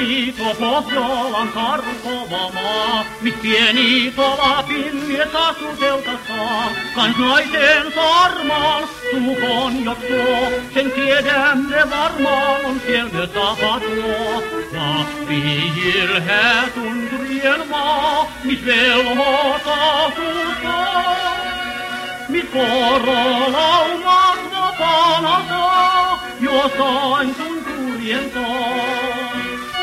Iito Pohjolan karkova maa, mis pieni Lapin mies asutelta saa. Kans naisen sarmaan suukon joksoo, sen tiedämme varmaan on sieltä tapahtua. Lappi jyrhää tunturien maa, mis velhot asuttaa. Mis korolaumat vapaana saa, jossain tunturien taa.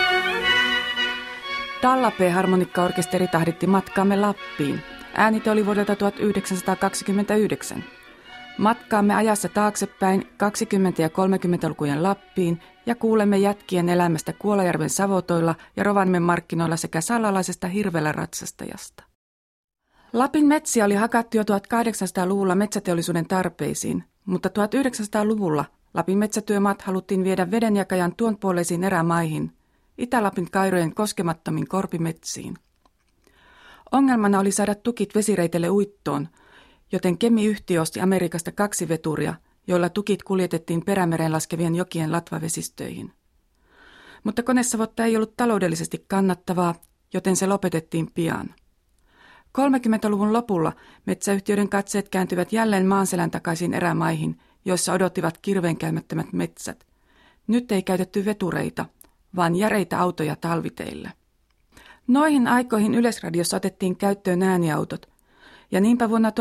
Talla-P-harmonikkaorkesteri tahditti matkaamme Lappiin. Äänite oli vuodelta 1929. Matkaamme ajassa taaksepäin 20- ja 30-lukujen Lappiin ja kuulemme jätkien elämästä Kuolajärven savotoilla ja Rovaniemen markkinoilla sekä sallalaisesta hirvellä ratsastajasta. Lapin metsiä oli hakattu jo 1800-luvulla metsäteollisuuden tarpeisiin, mutta 1900-luvulla Lapin metsätyömaat haluttiin viedä vedenjakajan tuonpuoleisiin erämaihin, Itä-Lapin Kairojen koskemattomiin korpimetsiin. Ongelmana oli saada tukit vesireitelle uittoon, joten Kemi-yhtiö osti Amerikasta 2 veturia, joilla tukit kuljetettiin Perämereen laskevien jokien latvavesistöihin. Mutta konesavotta ei ollut taloudellisesti kannattavaa, joten se lopetettiin pian. 30-luvun lopulla metsäyhtiöiden katseet kääntyvät jälleen maanselän takaisin erämaihin, joissa odottivat kirveenkäymättömät metsät. Nyt ei käytetty vetureita, vaan järeitä autoja talviteillä. Noihin aikoihin Yleisradiossa otettiin käyttöön ääniautot, ja niinpä vuonna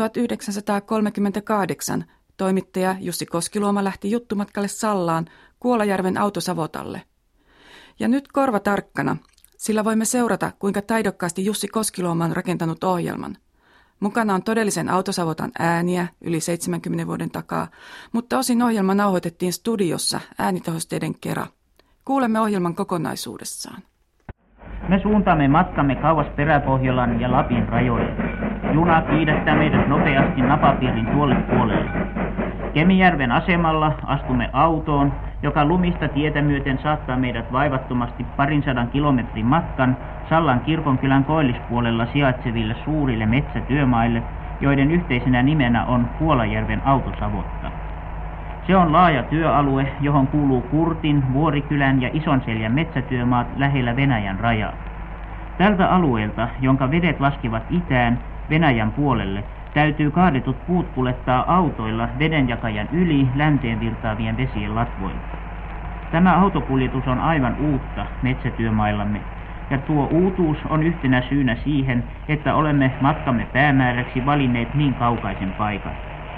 1938 toimittaja Jussi Koskiluoma lähti juttumatkalle Sallaan Kuolajärven autosavotalle. Ja nyt korva tarkkana, sillä voimme seurata, kuinka taidokkaasti Jussi Koskiluoma on rakentanut ohjelman. Mukana on todellisen autosavotan ääniä yli 70 vuoden takaa, mutta osin ohjelma nauhoitettiin studiossa äänitehosteiden kera. Kuulemme ohjelman kokonaisuudessaan. Me suuntaamme matkamme kauas Peräpohjolan ja Lapin rajoille. Juna kiidättää meidät nopeasti napapiirin tuolle puolelle. Kemijärven asemalla astumme autoon, joka lumista tietä myöten saattaa meidät vaivattomasti 200 kilometrin matkan Sallan kirkonkylän koillispuolella sijaitseville suurille metsätyömaille, joiden yhteisenä nimenä on Kuolajärven autosavotta. Se on laaja työalue, johon kuuluu Kurtin, Vuorikylän ja Isonseljän metsätyömaat lähellä Venäjän rajaa. Tältä alueelta, jonka vedet laskevat itään Venäjän puolelle, täytyy kaadetut puut kuljettaa autoilla vedenjakajan yli länteen virtaavien vesien latvoilla. Tämä autokuljetus on aivan uutta metsätyömaillamme, ja tuo uutuus on yhtenä syynä siihen, että olemme matkamme päämääräksi valinneet niin kaukaisen paikan.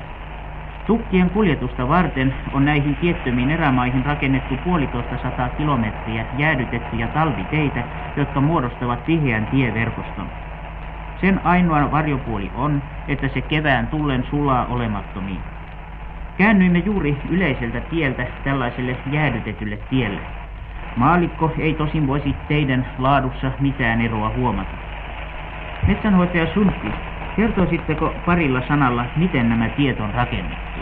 Tukkien kuljetusta varten on näihin tiettömiin erämaihin rakennettu 150 kilometriä jäädytettyjä talviteitä, jotka muodostavat tiheän tieverkoston. Sen ainoa varjopuoli on, että se kevään tullen sulaa olemattomiin. Käännyimme juuri yleiseltä tieltä tällaiselle jäädytetylle tielle. Maallikko ei tosin voisi teidän laadussa mitään eroa huomata. Metsänhoitaja Sundqvist, kertoisitteko parilla sanalla, miten nämä tiet on rakennettu?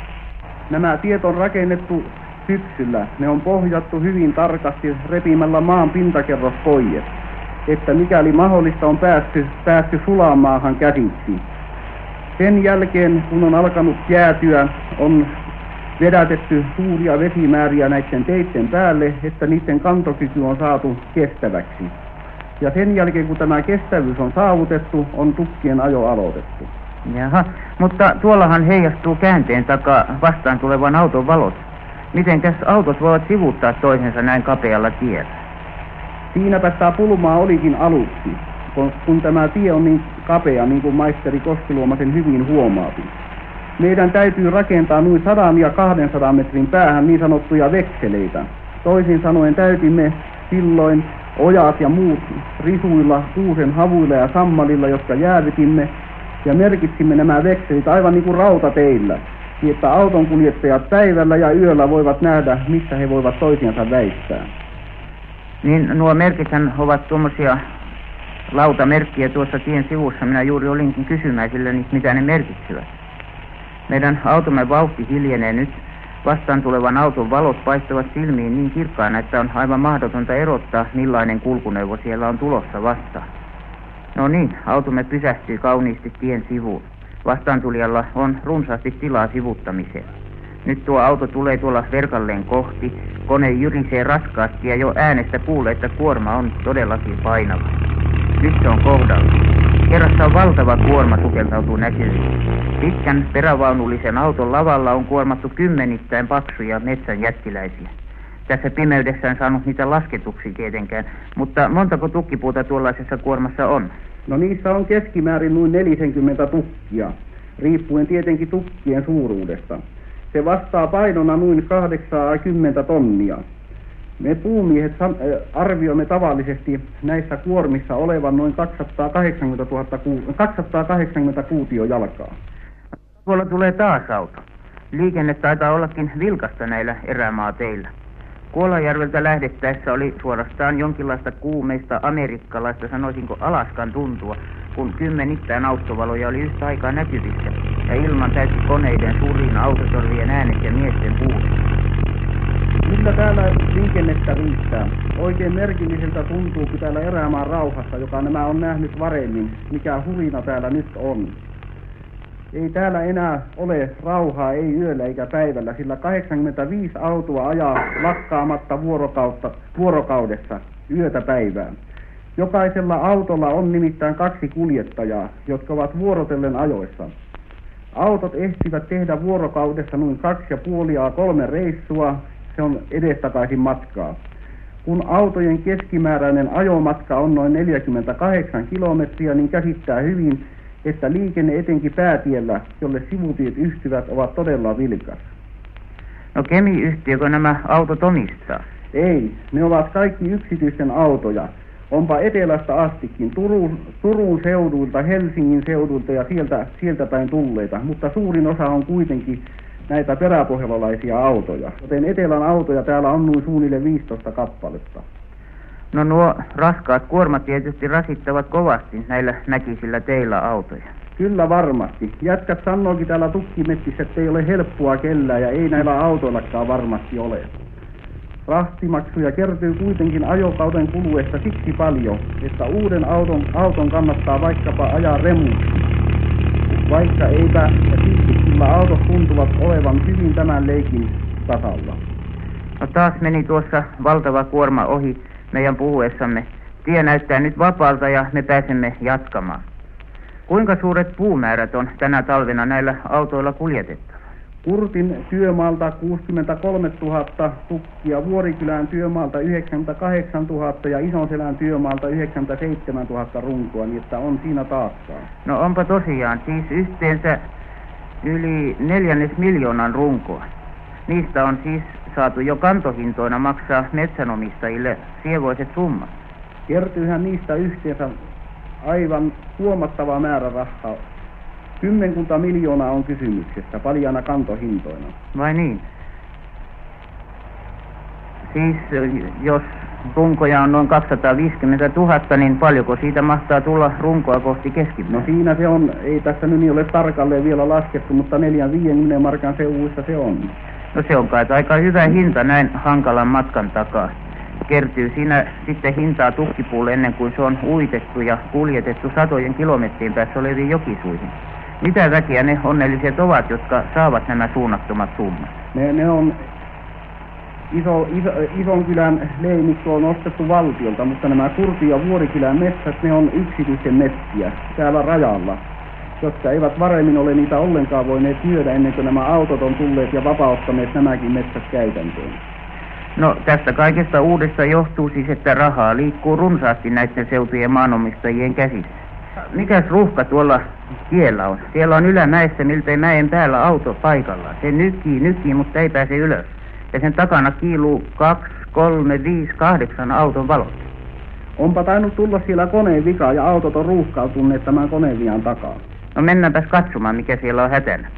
Nämä tiet on rakennettu syksyllä. Ne on pohjattu hyvin tarkasti repimällä maan pintakerros pois, että mikäli mahdollista on päästy sulamaahan käsiksi. Sen jälkeen, kun on alkanut jäätyä, on vedätetty suuria vesimääriä näiden teitten päälle, että niiden kantokyky on saatu kestäväksi. Ja sen jälkeen, kun tämä kestävyys on saavutettu, on tukkien ajo aloitettu. Jaha, mutta tuollahan heijastuu käänteen takaa vastaan tulevan auton valot. Mitenkäs autot voivat sivuuttaa toisensa näin kapealla tiellä? Siinäpä tämä pulmaa olikin aluksi, kun tämä tie on niin kapea, niin kuin maisteri Koskiluoma sen hyvin huomaapi. Meidän täytyy rakentaa noin 100 ja 200 metrin päähän niin sanottuja vekseleitä. Toisin sanoen täytimme silloin ojat ja muut risuilla, kuusen havuilla ja sammalilla, jotka jäävytimme, ja merkitsimme nämä vekselit aivan niin kuin rautateillä, niin että autonkuljettajat päivällä ja yöllä voivat nähdä, missä he voivat toisiansa väistää. Niin nuo merkithän ovat tuommoisia lautamerkkiä tuossa tien sivussa. Minä juuri olinkin kysymään silläni, mitä ne merkitsevät. Meidän automme vauhti hiljenee nyt. Vastaan tulevan auton valot paistavat silmiin niin kirkkaana, että on aivan mahdotonta erottaa, millainen kulkuneuvo siellä on tulossa vastaan. No niin, automme pysähtyy kauniisti tien sivuun. Vastaantulijalla on runsaasti tilaa sivuttamiseen. Nyt tuo auto tulee tuolla verkalleen kohti. Kone jyrisee raskaasti ja jo äänestä kuulee, että kuorma on todellakin painava. Nyt se on kohdalla. Kerrassa on valtava kuorma sukeltautuu näkyviin. Pitkän perävaunullisen auton lavalla on kuormattu kymmenittäin paksuja metsän jättiläisiä. Tässä pimeydessä en saanut niitä lasketuksi tietenkään, mutta montako tukkipuuta tuollaisessa kuormassa on? No niissä on keskimäärin noin 40 tukkia, riippuen tietenkin tukkien suuruudesta. Se vastaa painona noin 80 tonnia. Me puumiehet arvioimme tavallisesti näissä kuormissa olevan noin 280 kuutiojalkaa. Tuolla tulee taas auto. Liikenne taitaa ollakin vilkasta näillä erämaateillä. Kuolajärveltä lähdettäessä oli suorastaan jonkinlaista kuumeista amerikkalaista, sanoisinko Alaskan tuntua, kun kymmenittäin autovaloja oli yhtä aikaa näkyvissä ja ilman täysi koneiden surin, autotorvien äänet ja miesten huudot. Kyllä täällä liikennettä riittää. Oikein merkilliseltä tuntuu, kun täällä erämaan rauhassa, joka nämä on nähnyt varemmin, mikä hurina täällä nyt on. Ei täällä enää ole rauhaa, ei yöllä eikä päivällä, sillä 85 autoa ajaa lakkaamatta vuorokaudessa yötä päivään. Jokaisella autolla on nimittäin 2 kuljettajaa, jotka ovat vuorotellen ajoissa. Autot ehtivät tehdä vuorokaudessa noin 2,5–3 reissua, se on edestakaisin matkaa. Kun autojen keskimääräinen ajomatka on noin 48 kilometriä, niin käsittää hyvin, että liikenne etenkin päätiellä, jolle sivutiet yhtyvät, ovat todella vilkas. No Kemi-yhtiökö nämä autot omistaa? Ei, ne ovat kaikki yksityisten autoja. Onpa etelästä astikin, Turun seudulta, Helsingin seudulta ja sieltä päin tulleita, mutta suurin osa on kuitenkin näitä peräpohjalaisia autoja. Joten etelän autoja täällä on noin suunnilleen 15 kappaletta. No nuo raskaat kuormat tietysti rasittavat kovasti näillä näkisillä teillä autoja. Kyllä varmasti. Jätkät sanookin täällä tukkimetsissä, että ei ole helppoa kellään ja ei näillä autoillakaan varmasti ole. Rahtimaksuja kertyy kuitenkin ajokauden kuluessa siksi paljon, että uuden auton kannattaa vaikkapa ajaa remuksi. Vaikka eipä silti, sillä autot tuntuvat olevan hyvin tämän leikin tasalla. No taas meni tuossa valtava kuorma ohi meidän puhuessamme. Tie näyttää nyt vapaalta ja me pääsemme jatkamaan. Kuinka suuret puumäärät on tänä talvena näillä autoilla kuljetettava? Kurtin työmaalta 63 000 tukkia, Vuorikylän työmaalta 98 000 ja Isonselän työmaalta 97 000 runkoa, niin että on siinä taakkaa. No onpa tosiaan, siis yhteensä yli 400 000 runkoa. Niistä on siis saatu jo kantohintoina maksaa metsänomistajille sievoiset summat. Kertyyhän niistä yhteensä aivan huomattava määrä rahaa. 10 miljoonaa on kysymyksessä, paljana kantohintoina. Vai niin? Siis jos runkoja on noin 250 000, niin paljonko siitä mahtaa tulla runkoa kohti keskimäärin? No siinä se on, ei tässä nyt ole tarkalleen vielä laskettu, mutta 450 markan seuduissa se on. No se on kai aika hyvä hinta näin hankalan matkan takaa. Kertyy siinä sitten hintaa tukkipuulle ennen kuin se on uitettu ja kuljetettu satojen kilometrien päässä oleviin jokisuihin. Mitä väkiä ne onnelliset ovat, jotka saavat nämä suunnattomat summat? Ne on Isonkylän leimikko on ostettu valtiolta, mutta nämä Kurtin ja Vuorikylän metsät, ne on yksityisen metsiä täällä rajalla, jotka eivät varemmin ole niitä ollenkaan voineet myydä ennen kuin nämä autot on tulleet ja vapauttaneet nämäkin metsät käytäntöön. No tästä kaikesta uudesta johtuu siis, että rahaa liikkuu runsaasti näiden seutujen maanomistajien käsissä. Mikäs ruuhka tuolla tiellä on? Siellä on ylämäessä miltei mäen päällä auto paikallaan. Se nykii, mutta ei pääse ylös. Ja sen takana kiiluu 2, 3, 5, 8 auton valot. Onpa tainnut tulla siellä koneen vika ja autot on ruuhkautuneet tämän koneen vian takaa. No mennäänpäs katsomaan, mikä siellä on hätänä.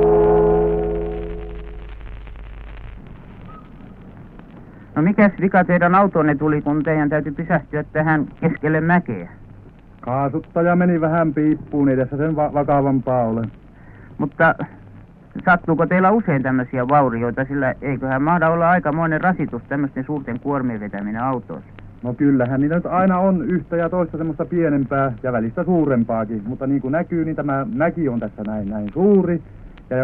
No mikäs vika teidän autonne tuli, kun teidän täytyy pysähtyä tähän keskelle mäkeä? Kaasuttaja meni vähän piippuun, ei tässä sen vakavampaa ole. Mutta sattuuko teillä usein tämmöisiä vaurioita, sillä eiköhän mahda olla aikamoinen rasitus tämmöisten suurten kuormien vetäminen autoissa? No kyllähän niitä nyt aina on yhtä ja toista semmoista pienempää ja välistä suurempaakin, mutta niin kuin näkyy, niin tämä mäki on tässä näin suuri. Ja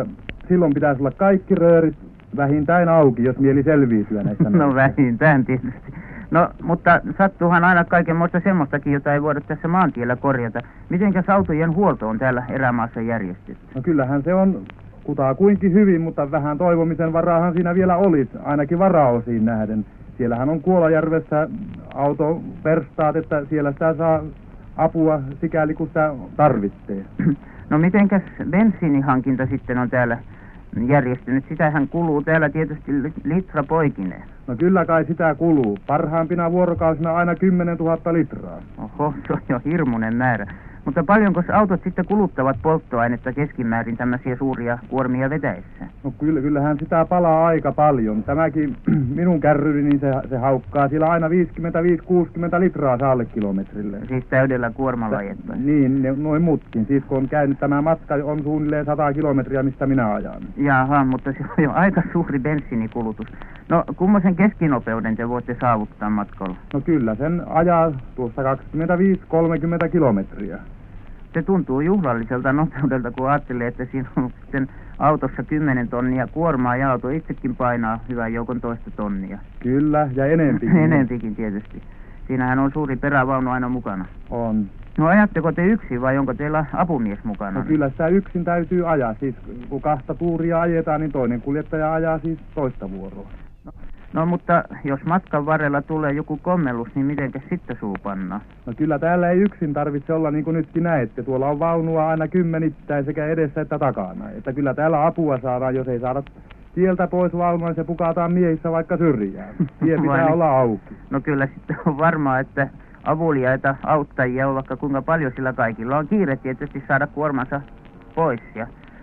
silloin pitäisi olla kaikki röörit vähintään auki, jos mieli selviytyä näistä. No vähintään tietysti. No, mutta sattuuhan aina kaikenmoista semmoistakin, jota ei voida tässä maantiellä korjata. Mitenkäs autojen huolto on täällä erämaassa järjestetty? No kyllähän se on kutakuinkin hyvin, mutta vähän toivomisen varaahan siinä vielä olisi, ainakin varaosiin nähden. Siellähän on Kuolajärvessä autoverstaat, että siellä sitä saa apua sikäli kun sitä tarvitsee. No mitenkäs bensiinihankinta sitten on täällä järjestynyt? Sitähän kuluu täällä tietysti litra poikineen. No kyllä kai sitä kuluu. Parhaimpina vuorokausina aina 10 000 litraa. Oho, se on jo hirmuinen määrä. Mutta paljonko autot sitten kuluttavat polttoainetta keskimäärin tämmöisiä suuria kuormia vetäessä? No kyllähän sitä palaa aika paljon. Tämäkin minun kärryni, niin se haukkaa siellä aina 55-60 litraa saalle kilometrille. Siis täydellä kuormalla ajettaisiin? Niin, noin muutkin. Siis kun on käynyt tämä matka, on suunnilleen 100 kilometriä, mistä minä ajan. Jaha, mutta se on jo aika suuri bensiinikulutus. No, kummoisen keskinopeuden te voitte saavuttaa matkalla? No kyllä, sen ajaa tuossa 25-30 kilometriä. Se tuntuu juhlalliselta nopeudelta, kun ajattelee, että siinä on sitten autossa 10 tonnia kuormaa ja auto itsekin painaa hyvän joukon 1 tonnia. Kyllä, ja enempikin. Enempikin tietysti. Siinähän on suuri perävaunu aina mukana. On. No ajatteko te yksin vai onko teillä apumies mukana? No kyllä sitä yksin täytyy ajaa. Siis kun 2 tuuria ajetaan, niin toinen kuljettaja ajaa siis toista vuoroa. No mutta jos matkan varrella tulee joku kommellus, niin mitenkäs sitten suupannaan? No kyllä täällä ei yksin tarvitse olla niin kuin nytkin näette. Tuolla on vaunua aina 10 sekä edessä että takana. Että kyllä täällä apua saadaan, jos ei saada tieltä pois vaunua, niin se pukataan miehissä vaikka syrjään. Tie pitää olla auki. No kyllä sitten on varmaa, että avuliaita auttajia on vaikka kuinka paljon, sillä kaikilla on kiire tietysti saada kuormansa pois ja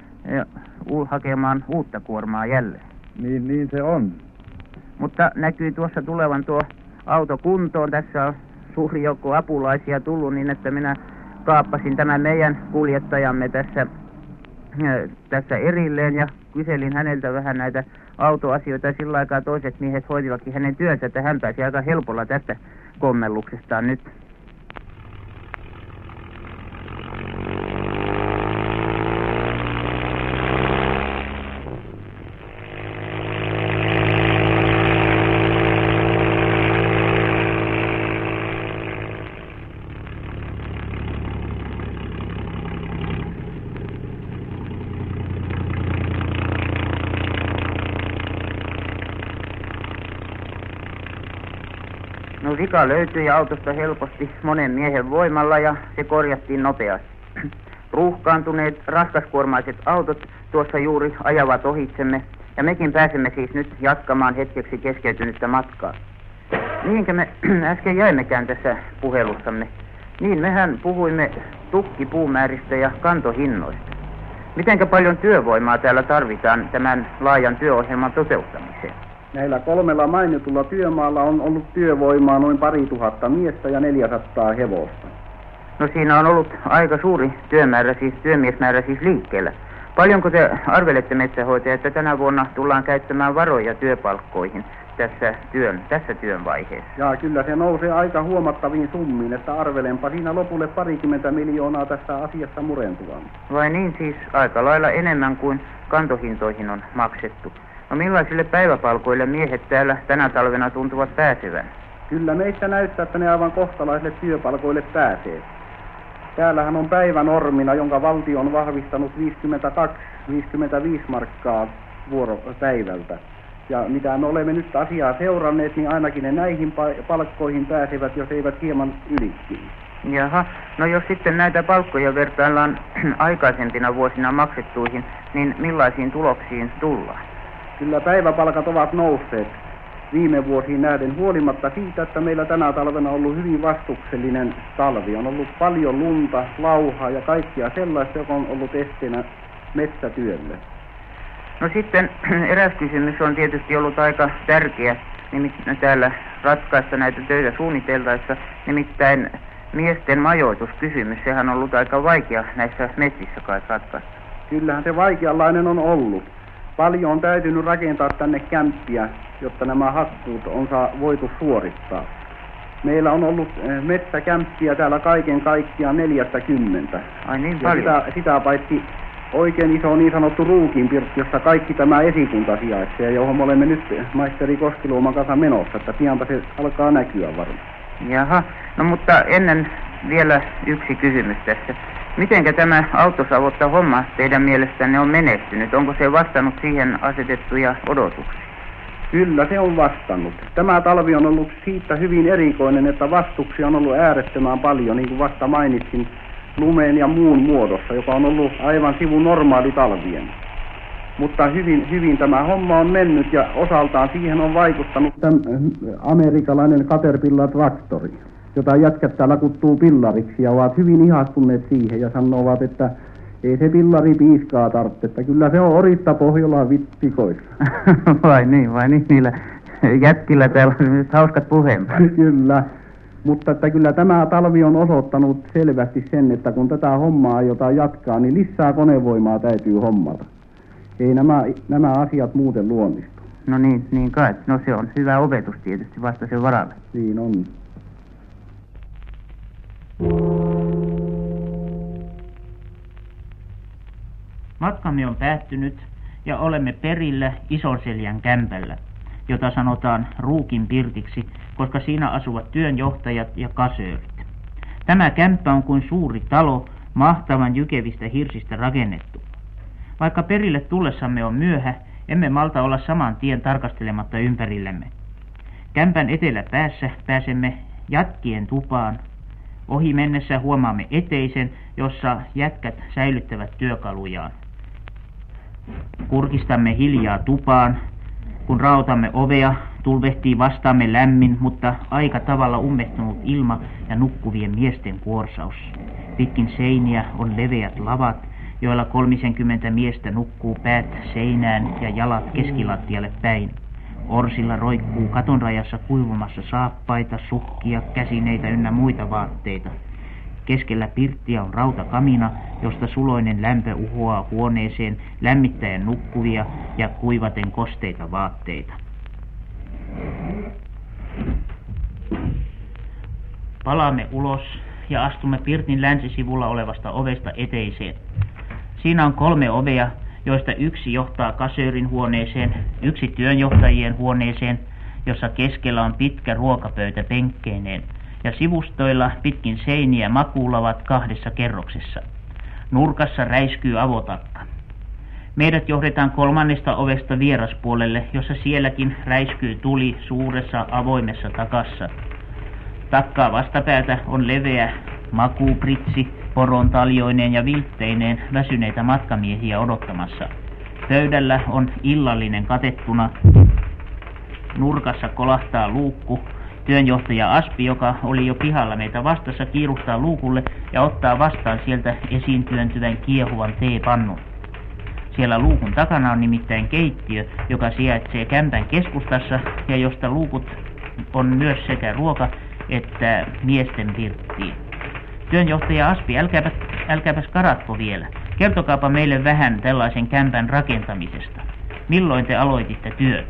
hakemaan uutta kuormaa jälleen. Niin se on. Mutta näkyy tuossa tulevan tuo auto kuntoon. Tässä on suuri joukko apulaisia tullut niin, että minä kaappasin tämän meidän kuljettajamme tässä erilleen ja kyselin häneltä vähän näitä autoasioita. Sillä aikaa toiset miehet hoitivatkin hänen työnsä, että hän pääsi aika helpolla tästä kommelluksestaan nyt. No vika löytyi autosta helposti monen miehen voimalla ja se korjattiin nopeasti. Ruuhkaantuneet raskaskuormaiset autot tuossa juuri ajavat ohitsemme ja mekin pääsemme siis nyt jatkamaan hetkeksi keskeytynyttä matkaa. Mihinkä me äsken jäimmekään tässä puhelussamme? Niin, mehän puhuimme tukkipuumääristä ja kantohinnoista. Mitenkä paljon työvoimaa täällä tarvitaan tämän laajan työohjelman toteuttamiseen? Näillä 3 mainitulla työmaalla on ollut työvoimaa noin 2000 miestä ja 400 hevosta. No siinä on ollut aika suuri työmiesmäärä siis liikkeellä. Paljonko te arvelette metsähoitaja, että tänä vuonna tullaan käyttämään varoja työpalkkoihin tässä työn vaiheessa? Ja kyllä se nousee aika huomattaviin summiin, että arvelenpa siinä lopulle 20 miljoonaa tässä asiassa murentuvan. Vai niin, siis aika lailla enemmän kuin kantohintoihin on maksettu. No millaisille päiväpalkoille miehet täällä tänä talvena tuntuvat pääsevän? Kyllä meistä näyttää, että ne aivan kohtalaisille työpalkoille pääsee. Täällähän on päivänormina, jonka valtio on vahvistanut 52-55 markkaa vuoropäivältä. Ja mitä me olemme nyt asiaa seuranneet, niin ainakin ne näihin palkkoihin pääsevät, jos eivät hieman ylikin. Jaha, no jos sitten näitä palkkoja vertaillaan aikaisempina vuosina maksettuihin, niin millaisiin tuloksiin tullaan? Kyllä päiväpalkat ovat nousseet viime vuosiin nähden huolimatta siitä, että meillä tänä talvena on ollut hyvin vastuksellinen talvi. On ollut paljon lunta, lauhaa ja kaikkia sellaista, joka on ollut esteenä metsätyölle. No sitten eräs kysymys on tietysti ollut aika tärkeä nimittäin täällä ratkaista näitä töitä suunniteltaessa, nimittäin miesten majoituskysymys. Sehän on ollut aika vaikea näissä metsissä kai ratkaista. Kyllähän se vaikeanlainen on ollut. Paljon on täytynyt rakentaa tänne kämppiä, jotta nämä hakkuut on voitu suorittaa. Meillä on ollut metsäkämppiä täällä kaiken kaikkiaan 40. Ai niin paljon? Sitä paitsi oikein iso niin sanottu ruukinpirtti, jossa kaikki tämä esikunta sijaitsee, johon me olemme nyt maisteri Koskiluoman kanssa menossa, että pianpa se alkaa näkyä varmaan. Jaha, no mutta ennen vielä yksi kysymys tässä. Mitenkä tämä autosavotta homma teidän mielestänne on menestynyt? Onko se vastannut siihen asetettuja odotuksia? Kyllä se on vastannut. Tämä talvi on ollut siitä hyvin erikoinen, että vastuksia on ollut äärettömän paljon, niin kuin vasta mainitsin, lumeen ja muun muodossa, joka on ollut aivan sivun normaali talvien. Mutta hyvin tämä homma on mennyt ja osaltaan siihen on vaikuttanut amerikkalainen Caterpillar-traktori, jota jätkät täällä kuttuu pillariksi ja ovat hyvin ihastuneet siihen ja sanovat, että ei se pillari piiskaa tarvitse, että kyllä se on Oritta Pohjolaan vittikoissa. vai niin, niillä jätkillä täällä on hauskat puheenpäät. Kyllä, mutta että kyllä tämä talvi on osoittanut selvästi sen, että kun tätä hommaa aiotaan jatkaa, niin lisää konevoimaa täytyy hommata. Ei nämä asiat muuten luonnistu. No niin kai. No se on hyvä opetus tietysti vasta sen varalle. Niin on. Matkamme on päättynyt ja olemme perillä Isonseljän kämpällä, jota sanotaan Ruukin pirtiksi, koska siinä asuvat työnjohtajat ja kasöörit. Tämä kämppä on kuin suuri talo, mahtavan jykevistä hirsistä rakennettu. Vaikka perille tullessamme on myöhä, emme malta olla saman tien tarkastelematta ympärillemme. Kämpän eteläpäässä pääsemme jätkien tupaan. Ohi mennessä huomaamme eteisen, jossa jätkät säilyttävät työkalujaan. Kurkistamme hiljaa tupaan. Kun raotamme ovea, tulvehtii vastaamme lämmin, mutta aika tavalla ummehtunut ilma ja nukkuvien miesten kuorsaus. Pitkin seiniä on leveät lavat, joilla 30 miestä nukkuu päät seinään ja jalat keskilattialle päin. Orsilla roikkuu katonrajassa kuivumassa saappaita, sukkia, käsineitä ynnä muita vaatteita. Keskellä pirttiä on rautakamina, josta suloinen lämpö uhoaa huoneeseen lämmittäen nukkuvia ja kuivaten kosteita vaatteita. Palaamme ulos ja astumme pirtin länsisivulla olevasta ovesta eteiseen. Siinä on 3 ovea, joista yksi johtaa kasöörin huoneeseen, yksi työnjohtajien huoneeseen, jossa keskellä on pitkä ruokapöytä penkkeineen, ja sivustoilla pitkin seiniä makuulavat 2 kerroksessa. Nurkassa räiskyy avotakka. Meidät johdetaan 3. ovesta vieraspuolelle, jossa sielläkin räiskyy tuli suuressa avoimessa takassa. Takkaa vastapäätä on leveä makuupritsi, poron taljoineen ja viltteineen väsyneitä matkamiehiä odottamassa. Pöydällä on illallinen katettuna. Nurkassa kolahtaa luukku. Työnjohtaja Aspi, joka oli jo pihalla meitä vastassa, kiiruhtaa luukulle ja ottaa vastaan sieltä esiin työntyvän kiehuvan teepannun. Siellä luukun takana on nimittäin keittiö, joka sijaitsee kämpän keskustassa ja josta luukut on myös sekä ruoka- että miesten pirttiin. Työnjohtaja Aspi, älkääpäs karatko vielä. Kertokaapa meille vähän tällaisen kämpän rakentamisesta. Milloin te aloititte työt?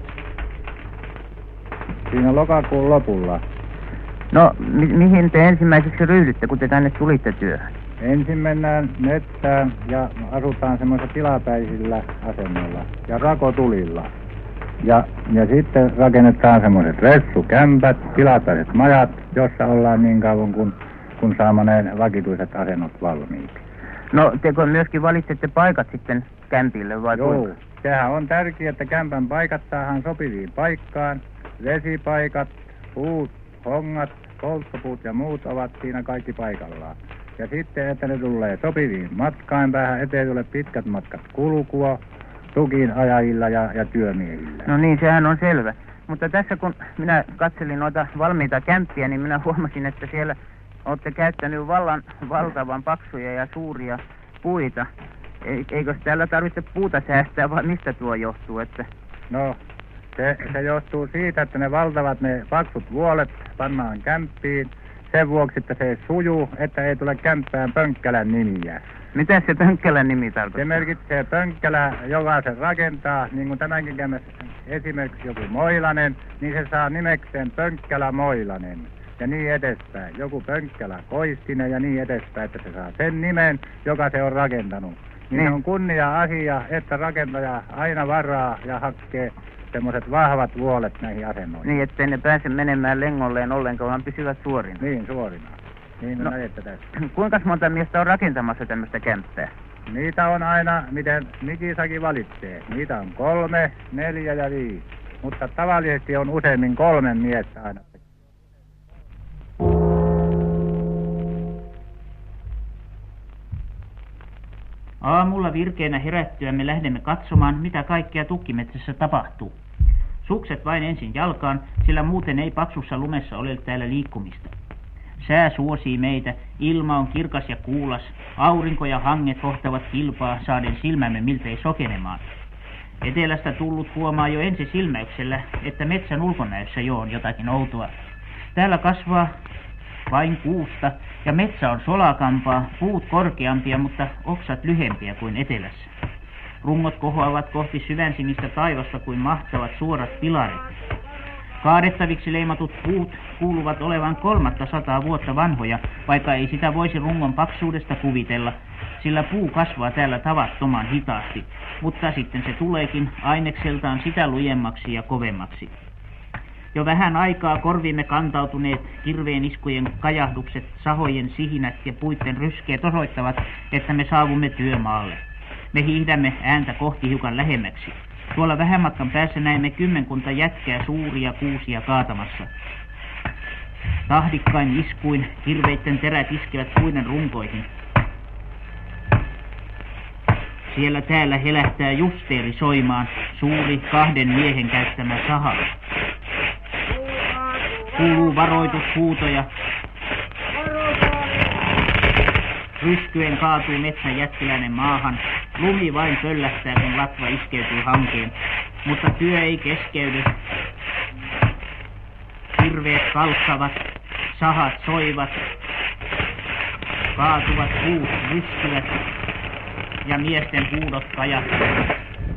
Siinä lokakuun lopulla. No, mihin te ensimmäiseksi ryhdytte, kun te tänne tulitte työhön? Ensin mennään metsään ja asutaan semmoisilla tilapäisillä asennoilla ja rakotulilla. Ja sitten rakennetaan semmoiset ressukämpät, tilapäiset majat, jossa ollaan niin kauan kun saamme ne vakituiset asennot valmiiksi. No, teko myöskin valitsette paikat sitten kämpille vai Joo, kuinka? sehän on tärkeää, että kämpän paikat saadaan sopiviin paikkaan. Vesipaikat, puut, hongat, polttopuut ja muut ovat siinä kaikki paikallaan. Ja sitten, että ne tulee sopiviin matkaan päähän, ettei tule pitkät matkat kulkua tukin ajajilla ja työmiehillä. No niin, sehän on selvä. Mutta tässä kun minä katselin noita valmiita kämppiä, niin minä huomasin, että siellä olette käyttänyt valtavan paksuja ja suuria puita. Eikö täällä tarvitse puuta säästää vai mistä tuo johtuu? Että... No, se johtuu siitä, että ne valtavat ne paksut vuolet pannaan kämppiin. Sen vuoksi, että se sujuu, että ei tule kämppään Pönkkälän nimiä. Mitä se Pönkkälän nimi tarkoittaa? Se merkitsee Pönkkälä, joka se rakentaa, niin kuin tämänkin kämmässä esimerkiksi joku Moilanen, niin se saa nimekseen Pönkkälä Moilanen. Ja niin edespäin. Joku Pönkkälä Koistinen ja niin edespäin, että se saa sen nimen, joka se on rakentanut. Niin on kunnia-asia, että rakentaja aina varaa ja hakkee semmoiset vahvat vuolet näihin asennoihin. Niin, ettei ne pääse menemään lengolleen ollenkaan, vaan pysyvät suorina. Niin, suorina. Niin on ajettu tässä. Kuinka monta miestä on rakentamassa tämmöistä kämppää? Niitä on aina, miten Mikisäkin valitsee. Niitä on 3, 4 ja 5. Mutta tavallisesti on useimmin 3 miestä aina. Aamulla virkeänä herättyä me lähdemme katsomaan, mitä kaikkea tukkimetsässä tapahtuu. Sukset vain ensin jalkaan, sillä muuten ei paksussa lumessa ole täällä liikkumista. Sää suosii meitä, ilma on kirkas ja kuulas, aurinko ja hanget hohtavat kilpaa saaden silmämme miltei sokenemaan. Etelästä tullut huomaa jo ensi silmäyksellä, että metsän ulkonäössä jo on jotakin outoa. Täällä kasvaa vain kuusta ja metsä on solakampaa, puut korkeampia, mutta oksat lyhempiä kuin etelässä. Rungot kohoavat kohti syvänsinistä taivasta kuin mahtavat suorat pilarit. Kaadettaviksi leimatut puut kuuluvat olevan 300 vuotta vanhoja, vaikka ei sitä voisi rungon paksuudesta kuvitella, sillä puu kasvaa täällä tavattoman hitaasti, mutta sitten se tuleekin ainekseltaan sitä lujemmaksi ja kovemmaksi. Jo vähän aikaa korviimme kantautuneet kirveen iskujen kajahdukset, sahojen sihinät ja puitten ryskeet osoittavat, että me saavumme työmaalle. Me hiihdämme ääntä kohti hiukan lähemmäksi. Tuolla vähän matkan päässä näemme 10 jätkää suuria kuusia kaatamassa. Tahdikkain iskuin kirveitten terät iskevät puiden runkoihin. Siellä täällä helähtää justeeri soimaan, suuri 2 miehen käyttämä saha. Kuuluu varoitushuutoja. Ryskyen kaatuu metsän jättiläinen maahan. Lumi vain pöllähtää, kun latva iskeytyy hankeen. Mutta työ ei keskeydy. Kirveet kalkkavat, sahat soivat, kaatuvat puut ryskyvät ja miesten huudot kajahtavat.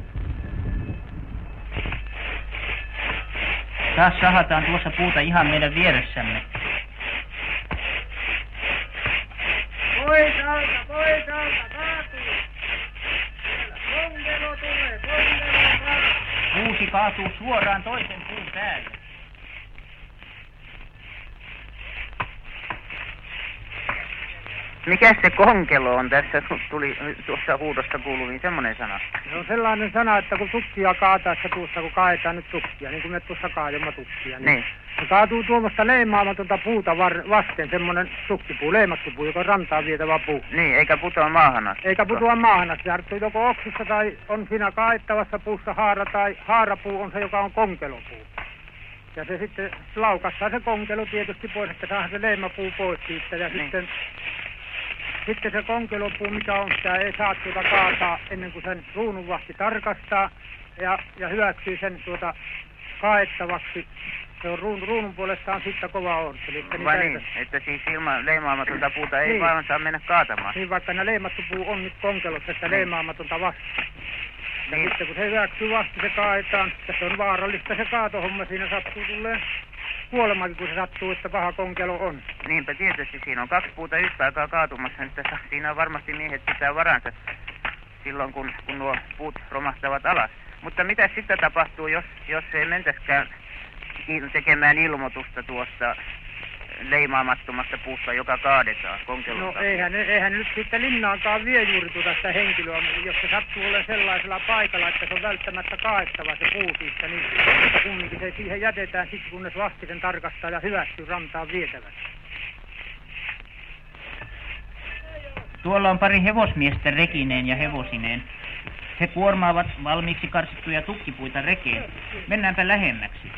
Taas sahataan tuossa puuta ihan meidän vieressämme. Pois alta, kaatuu! Konkelo tulee, Kuusi kaatuu suoraan toisen puun päälle. Mikäs se konkelo on tässä? Tuli tuossa huudosta kuuluviin semmoinen sana. Se on sellainen sana, että kun tukkia kaataessa tuossa, kun kaetaan nyt tukkia, niin kuin me tuossa kaajemme tukkia, niin se kaatuu tuommoista leimaamatonta puuta vasten, semmoinen tukkipuu, leimattu puu, joka on rantaan vietävä puu. Niin, eikä putoa maahan asti. Eikä putoa maahan asti. Se harttuu joko oksista tai on siinä kaettavassa puussa haara tai haarapuu on se, joka on konkelopuu. Ja se sitten laukassaan se konkelo tietysti pois, että saadaan se leimapuu pois siitä ja sitten se konkelopuu, mikä on sitä, ei saa kaataa ennen kuin sen kruununvahti tarkastaa ja hyväksyy sen kaettavaksi. Se on kruunun puolestaan sitten kova ortteli. Vai niin, että siis ilman leimaamatonta puuta ei vaan saa mennä kaatamaan. Niin, vaikka leimattu puu on nyt konkelossa sitä leimaamatonta vastaan. Ja niin. Sitten kun se hyväksyy vasta, se kaetaan. Ja se on vaarallista se kaatohomma, siinä sattuu tulee kuolemakin, kun se sattuu, että paha konkelo on. Niinpä tietysti, siinä on 2 puuta yhtä aikaa kaatumassa, että siinä on varmasti miehet pitää varansa silloin, kun nuo puut romahtavat alas. Mutta mitä sitten tapahtuu, jos ei mentäskään tekemään ilmoitusta tuosta leimaamattomasta puusta, joka kaadetaan konkelolta? No eihän nyt sitten linnaankaan vie juuri sitä henkilöä, jos se sattuu olemaan sellaisella paikalla, että se on välttämättä kaettava se puu siitä, niin kumminkin se siihen jätetään sitten, kunnes vastisen tarkastaa ja hyväksyy rantaan vietäväksi. Tuolla on pari hevosmiestä rekineen ja hevosineen. He kuormaavat valmiiksi karsittuja tukkipuita rekeen. Mennäänpä lähemmäksi.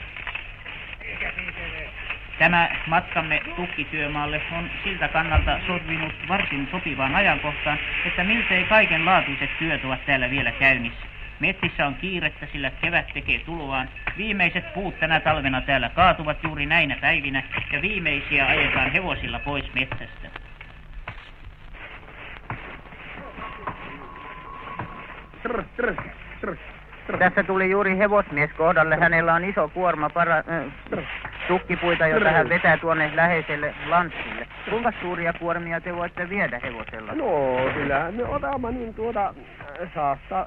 Tämä matkamme tukkityömaalle on siltä kannalta sopinut varsin sopivaan ajankohtaan, että miltei kaikenlaatuiset työt ovat täällä vielä käynnissä. Metsissä on kiirettä, sillä kevät tekee tuloaan. Viimeiset puut tänä talvena täällä kaatuvat juuri näinä päivinä ja viimeisiä ajetaan hevosilla pois metsästä. Tässä tuli juuri hevosmies kohdalle. Hänellä on iso kuorma tukkipuita, jota hän vetää tuonne läheiselle lanssille. Kuinka suuria kuormia te voitte viedä hevosella? No, kyllähän me otamme niin saasta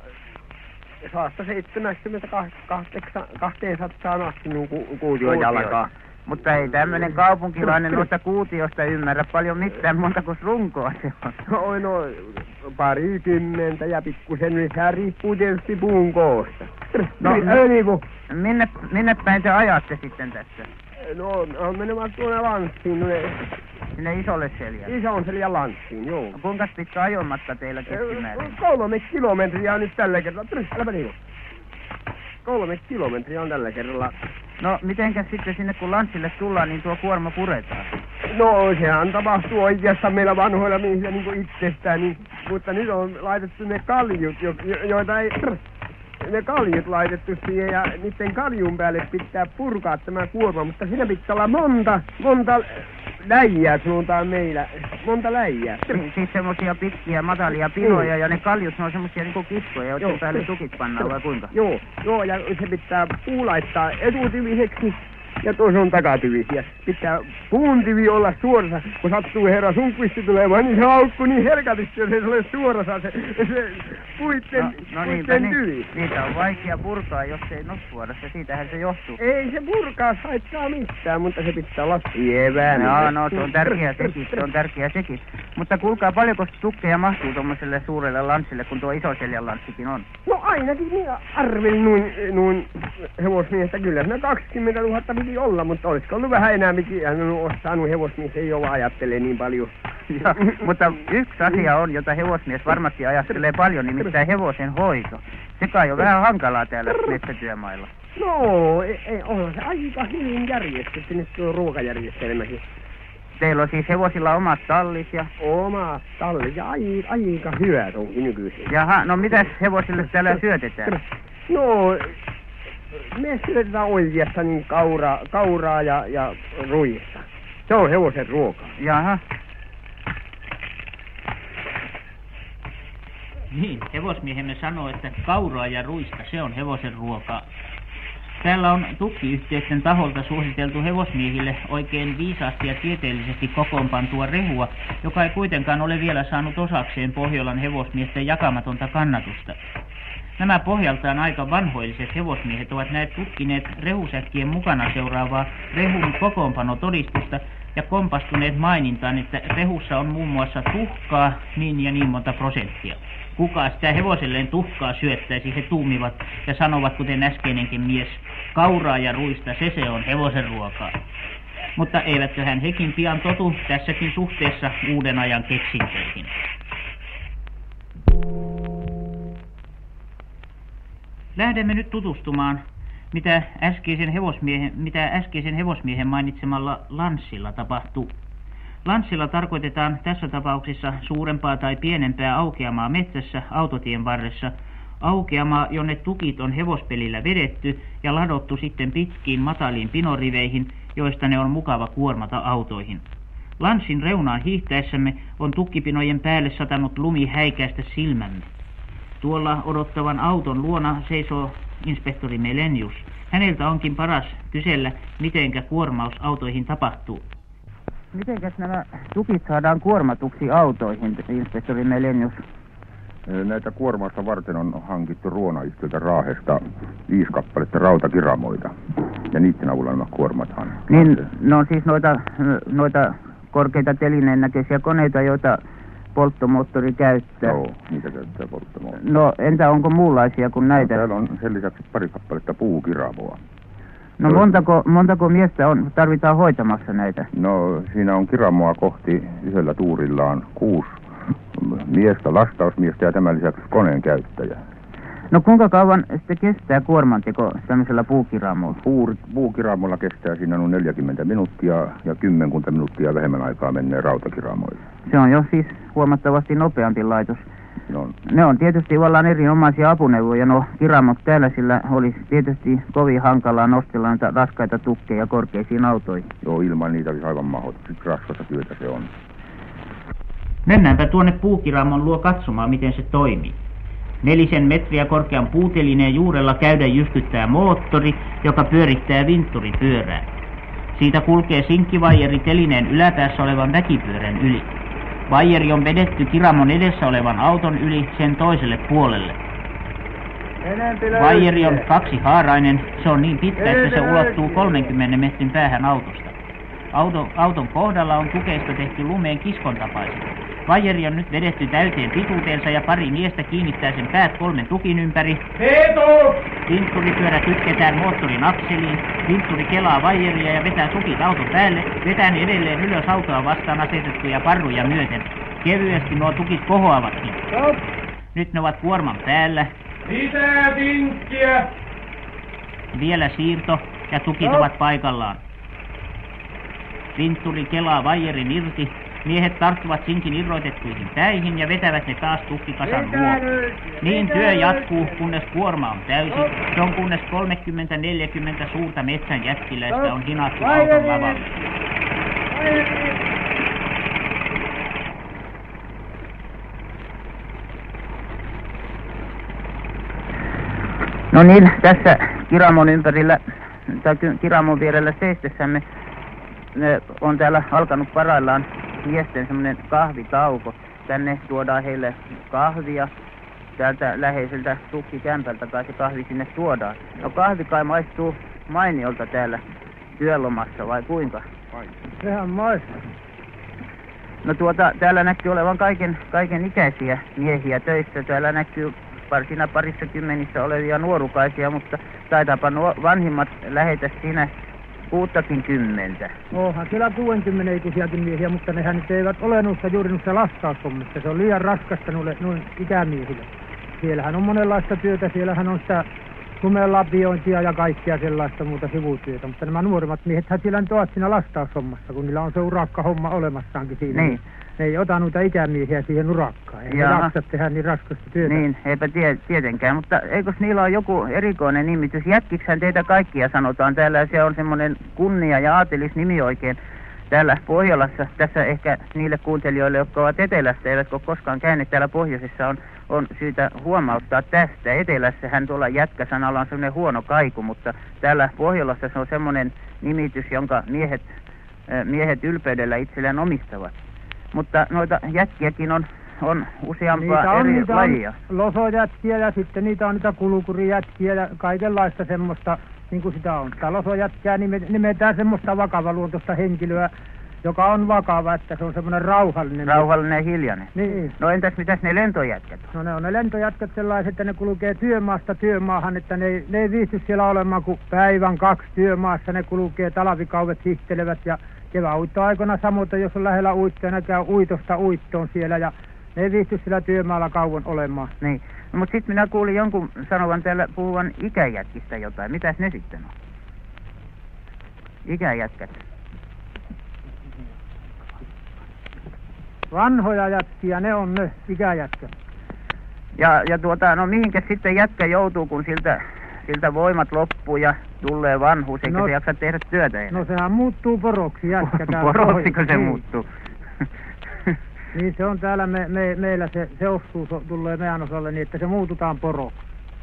70-200 asti niin kuution jalkaa. Mutta ei tämmöinen kaupunkilainen noista kuutiosta ymmärrä paljon mitään, montako runkoa se on. No, parikymmentä ja pikkusen lisää riippuu tietysti puun koosta. Minne päin te ajatte sitten tässä? No, on menemään tuonne Lanssiin. Sinne Isolle Seljälle? Ison Seljän Lanssiin, joo. No, kuinka pitkä ajomatka teillä keskimäärin? 3 kilometriä on nyt tällä kerralla. Äläpä niin. 3 kilometriä on tällä kerralla. No, mitenkäs sitten sinne kun Lanssille tullaan, niin tuo kuorma puretaan? No, sehän tapahtuu oikeastaan meillä vanhoilla miehillä niin kuin itsestään, niin, mutta nyt on laitettu ne kaljut, joita ei... Ne kaljut laitettu siihen ja niiden kaljun päälle pitää purkaa tämä kuorma, mutta siinä pitää olla monta läijää, sanotaan meillä. Monta läijää. Siis semmosia pitkiä, matalia pinoja ja ne kaljut, ne on semmosia niinku kiskoja, joiden päälle tukit pannaan vai kuinka? Joo, ja se pitää puu laittaa etutiviseksi ja tuossa on takatyvisiä. Pitää puuntivi olla suorassa, kun sattuu herra Sunkvisti tulemaan, niin se aukku niin helkatisti, jos ei se ole suorassa se puitten tyvi. Niitä on vaikea purkaa, jos ei ole suorassa, siitähän se johtuu. Ei se purkaa haittaa mitään, mutta se pitää olla sievään. No, se on tärkeää sekin. Mutta kuulkaa, paljonko tukkeja mahtuu tuommoiselle suurelle lanssille, kun tuo Iso-Seljän lanssikin on? No ainakin niin arvelin noin hevosmiestä kyllä. No 20 000 piti olla, mutta olisiko ollut vähän enemmänkin. Hän on saanut hevosmies, ei ole ajattelee niin paljon. Ja, mutta yksi asia on, jota hevosmies varmasti ajattelee paljon, nimittäin hevosen hoito. Se kai on vähän hankalaa täällä metsätyömailla. No, on se aika hyvin järjestetty nyt tuo ruokajärjestelmäkin. Teillä on siis hevosilla omat tallit ja... Omat tallit ja aika hyvät onkin nykyisin. Jaha, no mitäs hevosille täällä syötetään? No, me syötetään oikeastaan niin kauraa ja ruista. Se on hevosen ruoka. Jaha. Niin, hevosmiehemme sanoo, että kauraa ja ruista, se on hevosen ruokaa. Täällä on tukkiyhtiöiden taholta suositeltu hevosmiehille oikein viisaasti ja tieteellisesti kokoonpantua rehua, joka ei kuitenkaan ole vielä saanut osakseen Pohjolan hevosmiesten jakamatonta kannatusta. Nämä pohjaltaan aika vanhoilliset hevosmiehet ovat näet tutkineet rehusäkkien mukana seuraavaa rehun kokoonpanotodistusta ja kompastuneet mainintaan, että rehussa on muun muassa tuhkaa niin ja niin monta prosenttia. Kuka sitä hevoselleen tuhkaa syöttäisi, he tuumivat ja sanovat, kuten äskeinenkin mies, kauraa ja ruista, se on hevosen ruokaa. Mutta eivätköhän hekin pian totu tässäkin suhteessa uuden ajan keksintöihin. Lähdemme nyt tutustumaan, mitä äskeisen hevosmiehen mainitsemalla lanssilla tapahtuu. Lanssilla tarkoitetaan tässä tapauksessa suurempaa tai pienempää aukeamaa metsässä autotien varressa, aukeamaa, jonne tukit on hevospelillä vedetty ja ladottu sitten pitkiin mataliin pinoriveihin, joista ne on mukava kuormata autoihin. Lanssin reunaan hiihtäessämme on tukkipinojen päälle satanut lumi häikäistä silmämme. Tuolla odottavan auton luona seisoo inspektori Melenius. Häneltä onkin paras kysellä, mitenkä kuormaus autoihin tapahtuu. Mitenkäs nämä tukit saadaan kuormatuksi autoihin, inspektori Melenius? Näitä kuormausta varten on hankittu ruonayhtiöltä Raahesta 5 kappaletta rautakiramoita. Ja niiden avulla nämä kuormataan. Niin, ne on siis noita korkeita telineen näköisiä koneita, joita polttomoottori käyttää. Joo, niitä käyttää polttomoottori. No, entä onko muunlaisia kuin näitä? No, täällä on sen lisäksi 2 kappaletta puukiramoa. No montako miestä tarvitaan hoitamassa näitä? No siinä on kiramoa kohti yhdellä tuurillaan 6 miestä, lastausmiestä ja tämän lisäksi koneen käyttäjä. No kuinka kauan sitten kestää kuormanteko tämmöisellä puukiramolla? Puukiramolla kestää siinä noin 40 minuuttia ja 10 minuuttia vähemmän aikaa menee rautakiramoille. Se on jo siis huomattavasti nopeampi laitos. No. Ne on tietysti vallan erinomaisia apuneuvoja, no kiramot täällä, sillä olisi tietysti kovin hankalaa nostella näitä raskaita tukkeja korkeisiin autoihin. Joo, ilman niitä olisi aivan mahdollisesti raskasta työtä se on. Mennäänpä tuonne puukiramon luo katsomaan, miten se toimii. 4 metriä korkean puutelineen juurella käydä jyskyttää moottori, joka pyörittää vintturipyörää. Siitä kulkee sinkkivaieri telineen yläpäässä olevan väkipyörän yli. Vaieri on vedetty Kiramon edessä olevan auton yli sen toiselle puolelle. Vaieri on kaksihaarainen, se on niin pitkä, että se ulottuu 30 metrin päähän autosta. Auton kohdalla on tukeista tehty lumeen kiskon tapaiset. Vaieri on nyt vedetty täyteen pituuteensa ja pari miestä kiinnittää sen päät 3 tukin ympäri. Vintturipyörä kytketään moottorin akseliin. Vintturi kelaa vaijeria ja vetää tukit auton päälle. Vetää ne edelleen ylös autoa vastaan asetettuja parruja myöten. Kevyesti nuo tukit kohoavatkin. Nyt ne ovat kuorman päällä. Lisää vinkkiä! Vielä siirto ja tukit ovat paikallaan. Vintturi kelaa vaijerin irti. Miehet tarttuvat sinkin irroitettuihin päihin ja vetävät ne taas tukkikasan luo. Niin työ jatkuu, kunnes kuorma on täysi. Se on kunnes 30-40 suurta metsän jättiläistä on hinattu auton lavalle. No niin, tässä Kiramon ympärillä, tai Kiramon vierellä seistessämme on täällä alkanut parhaillaan miesten semmoinen kahvitauko. Tänne tuodaan heille kahvia. Täältä läheiseltä tukkikämpältä kai se kahvi sinne tuodaan. No kahvi kai maistuu mainiolta täällä työlomassa vai kuinka? Sehän maistuu. No täällä näkyy olevan kaiken ikäisiä miehiä töissä. Täällä näkyy siinä parissa kymmenissä olevia nuorukaisia, mutta taitaapa nuo vanhimmat lähetä siinä 60. Onhan siellä 60 ikuisiakin miehiä, mutta nehän nyt eivät ole juuri noissa lastaushommissa. Se on liian raskasta noin ikämiehille. Siellähän on monenlaista työtä, siellähän on sitä lumelapiointia ja kaikkia sellaista muuta sivutyötä. Mutta nämä nuoremmat miehethän siellä nyt ovat siinä lastaushommassa, kun niillä on se urakkahomma olemassaankin siinä. Niin. Ne ei ota noita ikämiehiä siihen urakkaan. Ei ne jaksa tehdä niin raskasta työtä. Niin, eipä tietenkään, mutta eikös niillä ole joku erikoinen nimitys? Jätkiksihän teitä kaikkia sanotaan täällä. Se on semmoinen kunnia- ja aatelisnimi oikein täällä Pohjolassa. Tässä ehkä niille kuuntelijoille, jotka ovat etelässä, eivätkä ole koskaan käyneet täällä pohjoisessa, on syytä huomauttaa tästä. Etelässähän tuolla jätkäsanalla on semmoinen huono kaiku, mutta täällä Pohjolassa se on semmoinen nimitys, jonka miehet ylpeydellä itselleen omistavat. Mutta noita jätkiäkin on useampaa eri lajia. On losojätkiä ja sitten niitä on niitä kulkurijätkiä ja kaikenlaista semmoista, niin kuin sitä on. Tämä losojätkiä nimetään semmoista vakavaluontoista henkilöä, joka on vakava, että se on semmoinen rauhallinen. Rauhallinen ja hiljainen. Niin. No entäs mitäs ne lentojätkät on? No ne on ne lentojätkät sellaiset, että ne kulkee työmaasta työmaahan, että ne ei viihty siellä olemaan kuin päivän 2 työmaassa. Ne kulkee, talvikauvet hiihtelevät ja keväuittoaikana samoin, jos on lähellä uittoa, ne käy uitosta uittoon siellä ja ne ei viihty siellä työmaalla kauan olemaan. Niin, no, mutta sitten minä kuulin jonkun sanovan täällä puhuvan ikäjätkistä jotain. Mitäs ne sitten on? Ikäjätkät. Vanhoja jätkiä, ne on ne ikäjätkät. Ja no mihinkäs sitten jätkä joutuu, kun siltä voimat loppuu ja tulee vanhuus, eikä se jaksa tehdä työtä enää? No sehän muuttuu poroksi jätkä täällä. Poroksiko se muuttuu? Niin se on täällä meillä se osuus tulee meidän osalle niin, että se muututaan poroksi.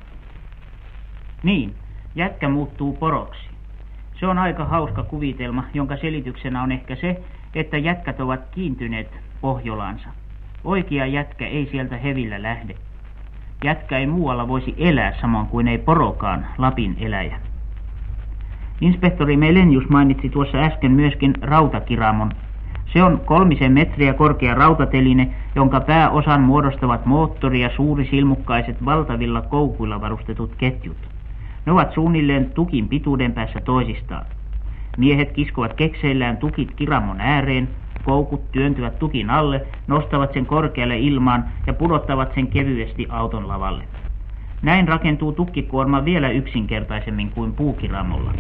Niin, jätkä muuttuu poroksi. Se on aika hauska kuvitelma, jonka selityksenä on ehkä se, että jätkät ovat kiintyneet Pohjolaansa. Oikea jätkä ei sieltä hevillä lähde. Jätkä ei muualla voisi elää samoin kuin ei porokaan Lapin eläjä. Inspektori Melenius mainitsi tuossa äsken myöskin Rautakiramon. Se on 3 metriä korkea rautateline, jonka pääosan muodostavat moottori ja suurisilmukkaiset valtavilla koukuilla varustetut ketjut. Ne ovat suunnilleen tukin pituuden päässä toisistaan. Miehet kiskovat kekseillään tukit Kiramon ääreen, koukut työntyvät tukin alle, nostavat sen korkealle ilmaan ja pudottavat sen kevyesti auton lavalle. Näin rakentuu tukkikuorma vielä yksinkertaisemmin kuin puukiramolla.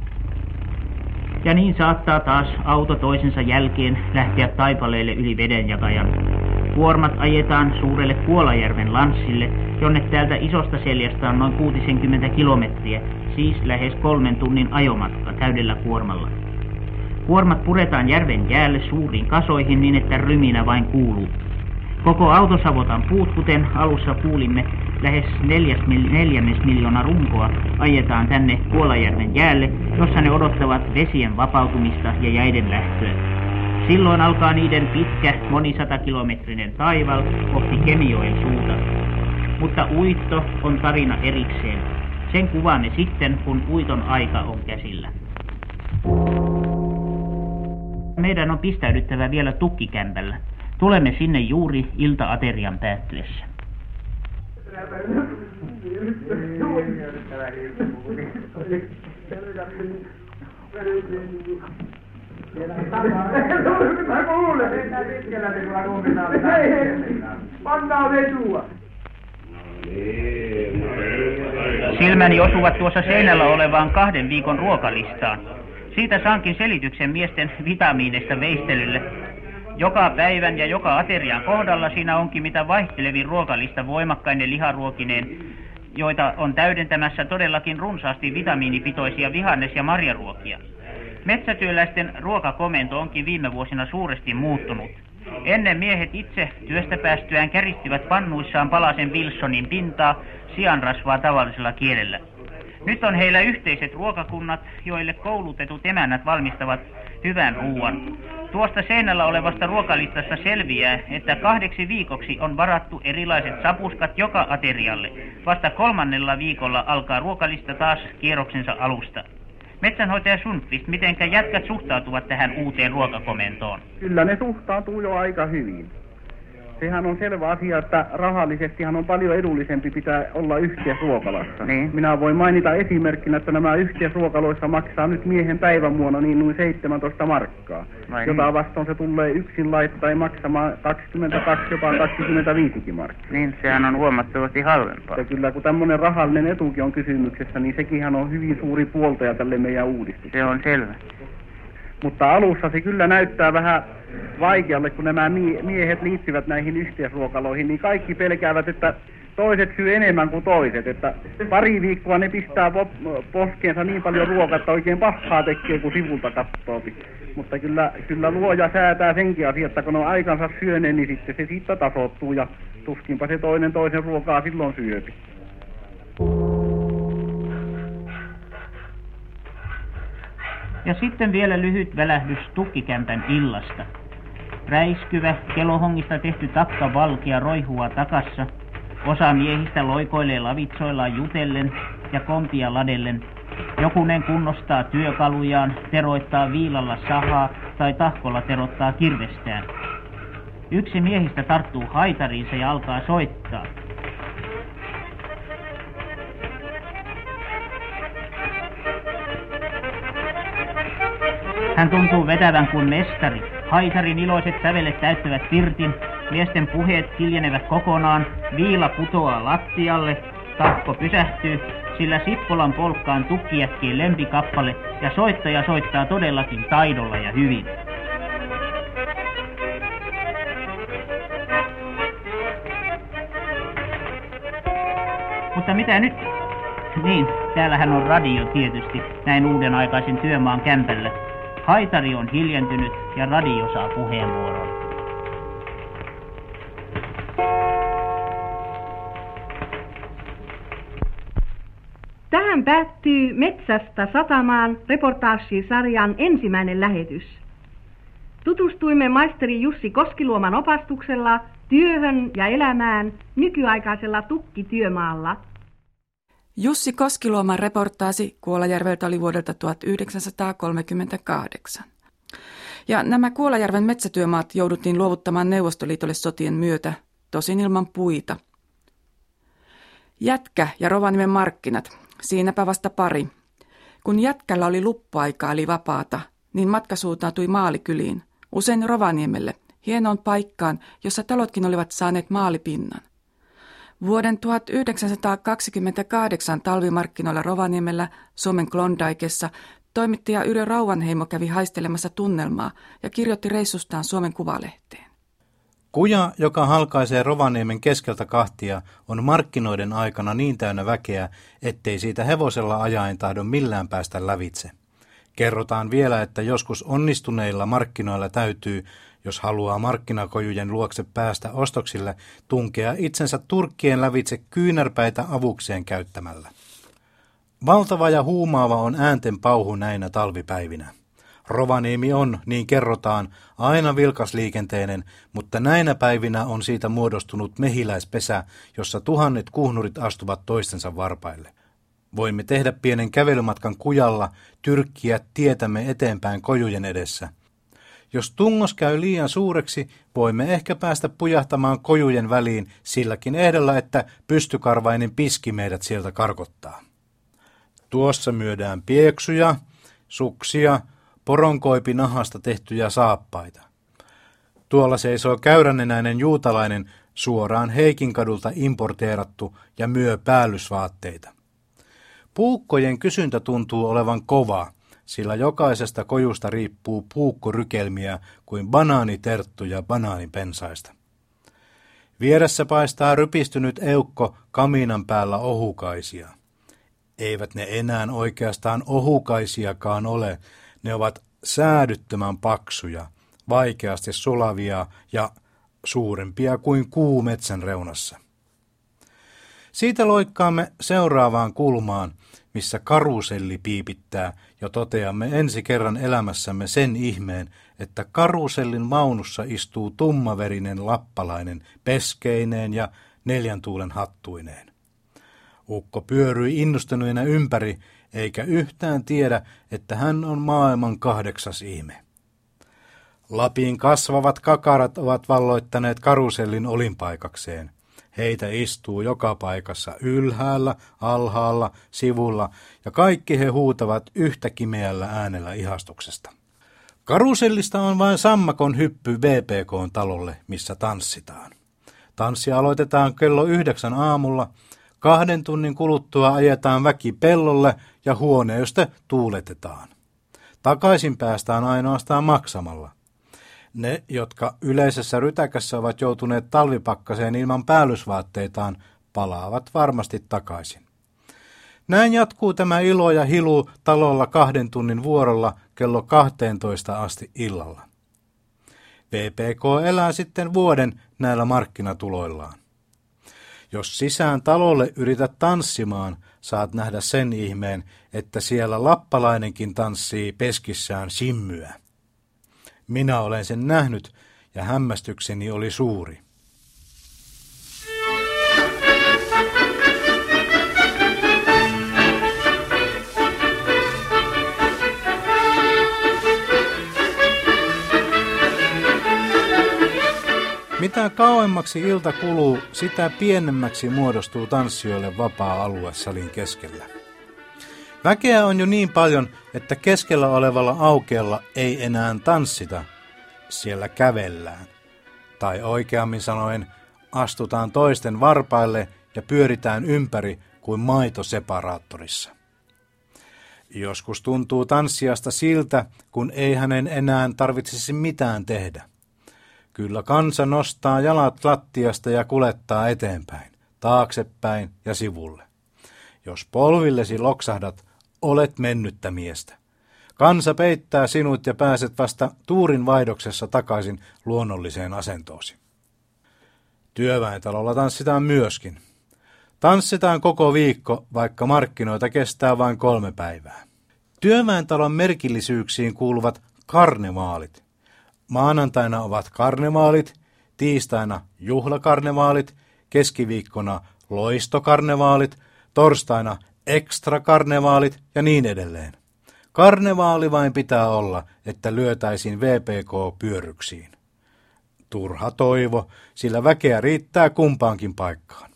Ja niin saattaa taas auto toisensa jälkeen lähteä taipaleelle yli vedenjakajan. Kuormat ajetaan suurelle Kuolajärven lanssille, jonne täältä isosta seljästä on noin 60 kilometriä, siis lähes 3 tunnin ajomatka täydellä kuormalla. Kuormat puretaan järven jäälle suuriin kasoihin niin, että ryminä vain kuuluu. Koko autosavotan puut, kuten alussa kuulimme, lähes 4 miljoonaa runkoa ajetaan tänne Kuolajärven jäälle, jossa ne odottavat vesien vapautumista ja jäiden lähtöä. Silloin alkaa niiden pitkä, monisatakilometrinen taival kohti Kemijoen suuta. Mutta uitto on tarina erikseen. Sen kuvaamme sitten, kun uiton aika on käsillä. Meidän on pistäydyttävä vielä tukkikämpällä. Tulemme sinne juuri ilta-aterian päättyessä. Silmäni osuvat tuossa seinällä olevaan 2 viikon ruokalistaan. Siitä saankin selityksen miesten vitamiineista veistelylle. Joka päivän ja joka aterian kohdalla siinä onkin mitä vaihtelevin ruokalista voimakkainen liharuokineen, joita on täydentämässä todellakin runsaasti vitamiinipitoisia vihannes- ja marjaruokia. Metsätyöläisten ruokakomento onkin viime vuosina suuresti muuttunut. Ennen miehet itse työstä päästyään käristivät pannuissaan palasen Wilsonin pintaa sianrasvaa tavallisella kielellä. Nyt on heillä yhteiset ruokakunnat, joille koulutetut emännät valmistavat hyvän ruuan. Tuosta seinällä olevasta ruokalistasta selviää, että 2 viikoksi on varattu erilaiset sapuskat joka aterialle. Vasta 3. viikolla alkaa ruokalista taas kierroksensa alusta. Metsänhoitaja Sundqvist, mitenkä jätkät suhtautuvat tähän uuteen ruokakomentoon? Kyllä ne suhtautuu jo aika hyvin. Sehän on selvä asia, että rahallisestihan on paljon edullisempi pitää olla yhteisruokalassa. Niin. Minä voin mainita esimerkkinä, että nämä yhteisruokaloissa maksaa nyt miehen päivämuona niin noin 17 markkaa. Jota vastaan se tulee yksin laittaa maksamaan 22, jopa 25 markkaa. Niin, sehän on huomattavasti halvempaa. Ja kyllä kun tämmöinen rahallinen etukin on kysymyksessä, niin sekinhän on hyvin suuri puoltaja tälle meidän uudistukselle. Se on selvä. Mutta alussa se kyllä näyttää vähän vaikealle, kun nämä miehet liittyvät näihin yhteisruokaloihin, niin kaikki pelkäävät, että toiset syö enemmän kuin toiset. Että pari viikkoa ne pistää poskeensa niin paljon ruokaa, että oikein pahaa tekee, kun sivulta katsoo. Mutta kyllä luoja säätää senkin asiaa, että kun on aikansa syöneet, niin sitten se siitä tasoittuu ja tuskinpa se toisen ruokaa silloin syöpi. Ja sitten vielä lyhyt välähdys tukkikämpän illasta. Räiskyvä, kelohongista tehty takka valkea roihua takassa. Osa miehistä loikoilee lavitsoillaan jutellen ja kompia ladellen. Jokunen kunnostaa työkalujaan, teroittaa viilalla sahaa tai tahkolla terottaa kirvestään. Yksi miehistä tarttuu haitariinsa ja alkaa soittaa. Hän tuntuu vetävän kuin mestari. Haitarin iloiset sävelet täyttävät pirtin, miesten puheet hiljenevät kokonaan, viila putoaa lattialle, tahko pysähtyy, sillä Sippolan polkkaan tukkijätkien lempikappale ja soittaja soittaa todellakin taidolla ja hyvin. Mutta mitä nyt? Niin, täällähän on radio tietysti, näin uuden aikaisen työmaan kämpällä. Haitari on hiljentynyt ja radio saa puheenvuoron. Tähän päättyy Metsästä satamaan reportaasisarjan ensimmäinen lähetys. Tutustuimme maisteri Jussi Koskiluoman opastuksella työhön ja elämään nykyaikaisella tukkityömaalla. Jussi Koskiluoman reportaasi Kuolajärveltä oli vuodelta 1938. Ja nämä Kuolajärven metsätyömaat jouduttiin luovuttamaan Neuvostoliitolle sotien myötä, tosin ilman puita. Jätkä ja Rovaniemen markkinat, siinäpä vasta pari. Kun Jätkällä oli luppuaikaa eli vapaata, niin matka suuntautui maalikyliin, usein Rovaniemelle, hienoon paikkaan, jossa talotkin olivat saaneet maalipinnan. Vuoden 1928 talvimarkkinoilla Rovaniemellä, Suomen Klondikessa, toimittaja Yrjö Rauvanheimo kävi haistelemassa tunnelmaa ja kirjoitti reissustaan Suomen Kuvalehteen. Kuja, joka halkaisee Rovaniemen keskeltä kahtia, on markkinoiden aikana niin täynnä väkeä, ettei siitä hevosella ajaen tahdo millään päästä lävitse. Kerrotaan vielä, että joskus onnistuneilla markkinoilla täytyy, jos haluaa markkinakojujen luokse päästä ostoksille, tunkea itsensä turkkien lävitse kyynärpäitä avukseen käyttämällä. Valtava ja huumaava on äänten pauhu näinä talvipäivinä. Rovaniemi on, niin kerrotaan, aina vilkasliikenteinen, mutta näinä päivinä on siitä muodostunut mehiläispesä, jossa tuhannet kuhnurit astuvat toistensa varpaille. Voimme tehdä pienen kävelymatkan kujalla, tyrkkiä tietämme eteenpäin kojujen edessä. Jos tungos käy liian suureksi, voimme ehkä päästä pujahtamaan kojujen väliin silläkin ehdolla, että pystykarvainen piski meidät sieltä karkottaa. Tuossa myydään pieksuja, suksia, poronkoipinahasta tehtyjä saappaita. Tuolla seisoo käyränenäinen juutalainen, suoraan Heikinkadulta importeerattu ja myö päällysvaatteita. Puukkojen kysyntä tuntuu olevan kova, sillä jokaisesta kojusta riippuu puukkorykelmiä kuin banaaniterttuja banaanipensaista. Vieressä paistaa rypistynyt eukko kaminan päällä ohukaisia. Eivät ne enää oikeastaan ohukaisiakaan ole, ne ovat säädyttömän paksuja, vaikeasti sulavia ja suurempia kuin kuu metsän reunassa. Siitä loikkaamme seuraavaan kulmaan, missä karuselli piipittää, ja toteamme ensi kerran elämässämme sen ihmeen, että karusellin vaunussa istuu tummaverinen lappalainen peskeineen ja 4 tuulen hattuineen. Ukko pyöryi innostuneena ympäri, eikä yhtään tiedä, että hän on maailman 8. ihme. Lapin kasvavat kakarat ovat valloittaneet karusellin olinpaikakseen. Heitä istuu joka paikassa ylhäällä, alhaalla, sivulla, ja kaikki he huutavat yhtä kimeällä äänellä ihastuksesta. Karusellista on vain sammakon hyppy VPK-talolle, missä tanssitaan. Tanssi aloitetaan kello 9 aamulla. 2 tunnin kuluttua ajetaan väki pellolle ja huoneuste tuuletetaan. Takaisin päästään ainoastaan maksamalla. Ne, jotka yleisessä rytäkässä ovat joutuneet talvipakkaseen ilman päällysvaatteitaan, palaavat varmasti takaisin. Näin jatkuu tämä ilo ja hilu talolla 2 tunnin vuorolla kello 12 asti illalla. VPK elää sitten vuoden näillä markkinatuloillaan. Jos sisään talolle yrität tanssimaan, saat nähdä sen ihmeen, että siellä lappalainenkin tanssii peskissään simmyä. Minä olen sen nähnyt, ja hämmästykseni oli suuri. Mitä kauemmaksi ilta kuluu, sitä pienemmäksi muodostuu tanssijoille vapaa-alue salin keskellä. Väkeä on jo niin paljon, että keskellä olevalla aukealla ei enää tanssita, siellä kävellään. Tai oikeammin sanoen, astutaan toisten varpaille ja pyöritään ympäri kuin maitoseparaattorissa. Joskus tuntuu tanssijasta siltä, kun ei hänen enää tarvitsisi mitään tehdä. Kyllä kansa nostaa jalat lattiasta ja kulettaa eteenpäin, taaksepäin ja sivulle. Jos polvillesi loksahdat, olet mennyttä miestä. Kansa peittää sinut ja pääset vasta tuurin vaihdoksessa takaisin luonnolliseen asentoosi. Työväentalolla tanssitaan myöskin. Tanssitaan koko viikko, vaikka markkinoita kestää vain 3 päivää. Työväentalon merkillisyyksiin kuuluvat karnevaalit. Maanantaina ovat karnevaalit, tiistaina juhlakarnevaalit, keskiviikkona loistokarnevaalit, torstaina ekstrakarnevaalit ja niin edelleen. Karnevaali vain pitää olla, että lyötäisiin VPK pyörryksiin. Turha toivo, sillä väkeä riittää kumpaankin paikkaan.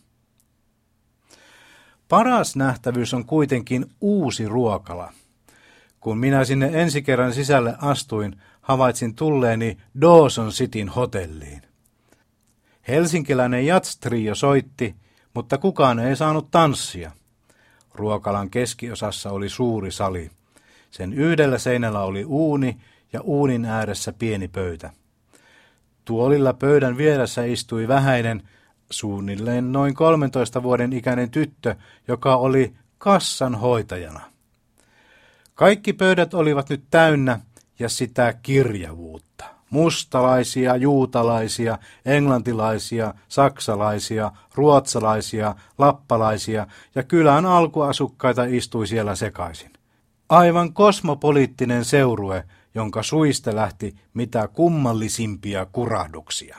Paras nähtävyys on kuitenkin uusi ruokala. Kun minä sinne ensi kerran sisälle astuin, havaitsin tulleeni Dawson Cityn hotelliin. Helsinkiläinen jazz-trio soitti, mutta kukaan ei saanut tanssia. Ruokalan keskiosassa oli suuri sali. Sen yhdellä seinällä oli uuni ja uunin ääressä pieni pöytä. Tuolilla pöydän vieressä istui vähäinen, suunnilleen noin 13 vuoden ikäinen tyttö, joka oli kassan hoitajana. Kaikki pöydät olivat nyt täynnä ja sitä kirjavuutta, Mustalaisia, juutalaisia, englantilaisia, saksalaisia, ruotsalaisia, lappalaisia ja kylän alkuasukkaita istui siellä sekaisin. Aivan kosmopoliittinen seurue, jonka suista lähti mitä kummallisimpia kurahduksia.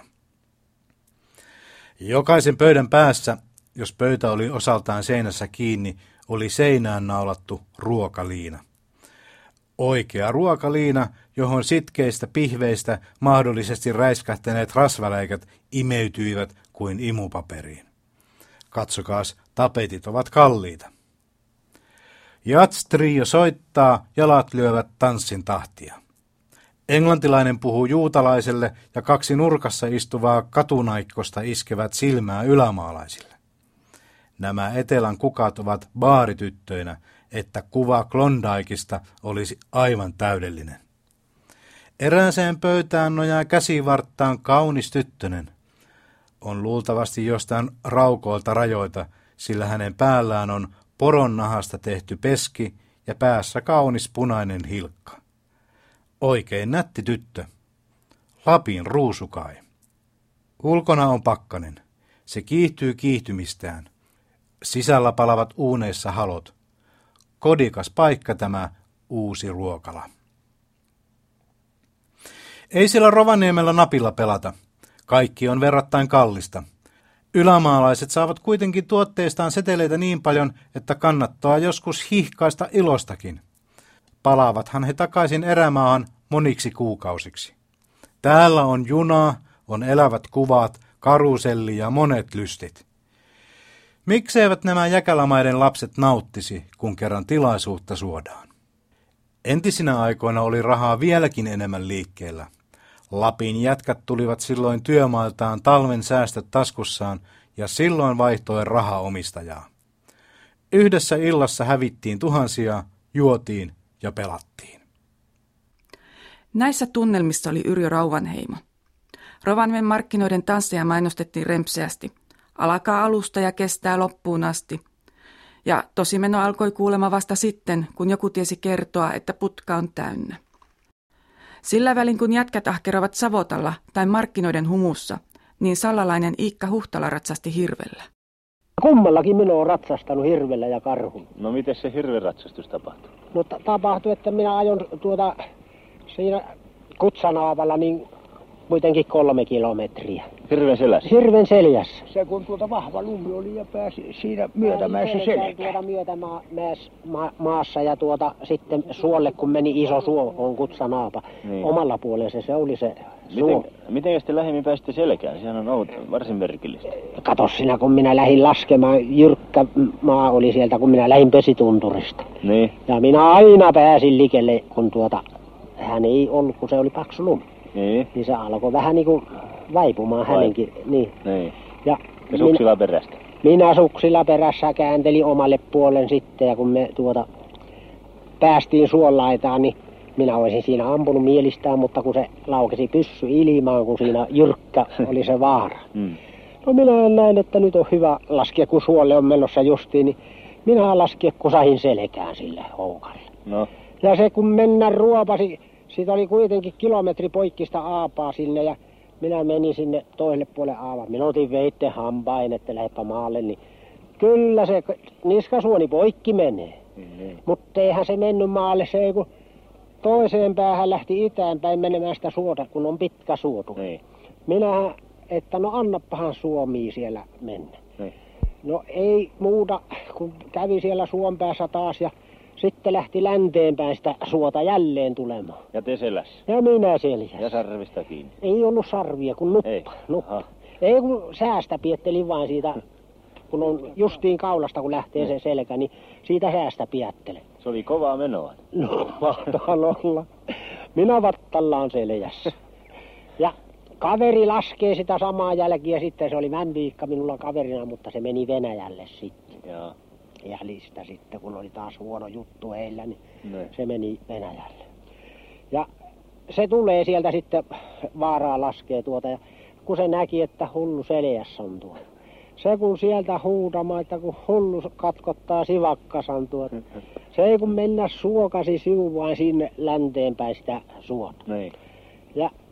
Jokaisen pöydän päässä, jos pöytä oli osaltaan seinässä kiinni, oli seinään naulattu ruokaliina. Oikea ruokaliina, johon sitkeistä pihveistä mahdollisesti räiskähtäneet rasvaläikät imeytyivät kuin imupaperiin. Katsokaas, tapetit ovat kalliita. Jats-trio soittaa, jalat lyövät tanssin tahtia. Englantilainen puhuu juutalaiselle ja 2 nurkassa istuvaa katunaikkosta iskevät silmää ylämaalaisille. Nämä etelän kukat ovat baarityttöinä, että kuva Klondikeista olisi aivan täydellinen. Erääseen pöytään nojaa käsivarttaan kaunis tyttönen. On luultavasti jostain raukoilta rajoilta, sillä hänen päällään on poronnahasta tehty peski ja päässä kaunis punainen hilkka. Oikein nätti tyttö. Lapin ruusukai. Ulkona on pakkanen. Se kiihtyy kiihtymistään. Sisällä palavat uuneissa halot. Kodikas paikka tämä uusi ruokala. Ei siellä Rovaniemellä napilla pelata. Kaikki on verrattain kallista. Ylämaalaiset saavat kuitenkin tuotteistaan seteleitä niin paljon, että kannattaa joskus hihkaista ilostakin. Palaavathan he takaisin erämaahan moniksi kuukausiksi. Täällä on junaa, on elävät kuvat, karuselli ja monet lystit. Mikseivät nämä jäkälämaiden lapset nauttisi, kun kerran tilaisuutta suodaan? Entisinä aikoina oli rahaa vieläkin enemmän liikkeellä. Lapin jätkät tulivat silloin työmailtaan talven säästöt taskussaan ja silloin vaihtoi raha omistajaa. Yhdessä illassa hävittiin tuhansia, juotiin ja pelattiin. Näissä tunnelmissa oli Yrjö Rauvanheimo. Rovaniemen markkinoiden tansseja mainostettiin rempseästi. Alkaa alusta ja kestää loppuun asti. Ja tosimeno alkoi kuulema vasta sitten, kun joku tiesi kertoa, että putka on täynnä. Sillä välin kun jätkät ahkeroivat Savotalla tai markkinoiden humussa, niin sallalainen Iikka Huhtala ratsasti hirvellä. Kummallakin minä olen ratsastanut hirvellä ja karhulla. No miten se hirvenratsastus tapahtui? No tapahtui, että minä ajon siinä Kutsanaavalla niin kuitenkin 3 kilometriä. Hirven selässä? Hirven seljässä. Se kun vahva lumi oli ja pääsi siinä myötämäessä selkään. Maassa ja sitten suolle kun meni iso suo, on Kutsanaapa. Niin. Omalla puolensa se oli se suo. Miten te lähemmin pääsitte selkään? Sehän on varsin merkillistä. Kato sinä, kun minä lähdin laskemaan, jyrkkä maa oli sieltä, kun minä lähdin Pesitunturista. Niin. Ja minä aina pääsin likelle, kun hän ei ollut, kun se oli paksu lumi. Niin se alkoi vähän niin kuin vaipumaan hänenkin. Niin. Ja suksilla perästä? Minä suksilla perässä kääntelin omalle puolen sitten ja kun me päästiin suonlaitaan, niin minä olisin siinä ampunut mielistään, mutta kun se laukesi pyssy ilmaan, kun siinä jyrkkä oli se vaara. No minä näin, että nyt on hyvä laskea, kun suolle on menossa justiin, niin minä lasken kusahin selkään sille houkalle. No. Ja se kun mennä ruopasi, siitä oli kuitenkin kilometri poikkista aapaa sinne ja minä menin sinne toiselle puolelle aapaa. Minä otin veitten hampain, että lähdepä maalle, niin kyllä se niskasuoni poikki menee. Mutta eihän se mennyt maalle, se ei kun toiseen päähän lähti itään päin menemään sitä suota, kun on pitkä suotu. Minähän, että no annapahan Suomia siellä mennä. No ei muuta, kun kävi siellä suon päässä taas ja sitten lähti länteenpäin sitä suota jälleen tulemaan. Ja te selässä? Ja minä seljässä. Ja sarvista kiinni? Ei ollut sarvia, kun nuppa. Ei kun säästä piettelin vain siitä, kun on justiin kaulasta kun lähtee se selkä, niin siitä säästä piettelen. Se oli kovaa menoa. No, mahtaa olla. Minä vattallaan seljässä. Ja kaveri laskee sitä samaa jälkiä sitten, se oli Mänviikka minulla kaverina, mutta se meni Venäjälle sitten. Joo. Jäljistä sitten, kun oli taas huono juttu heillä, niin se meni Venäjälle. Ja se tulee sieltä sitten vaaraa laskee ja kun se näki, että hullu seljässä on se kun sieltä huutamaan, että kun hullu katkottaa sivakkasan se ei kun mennä suokasi sivuaan sinne länteenpäin sitä suota. Niin. Ja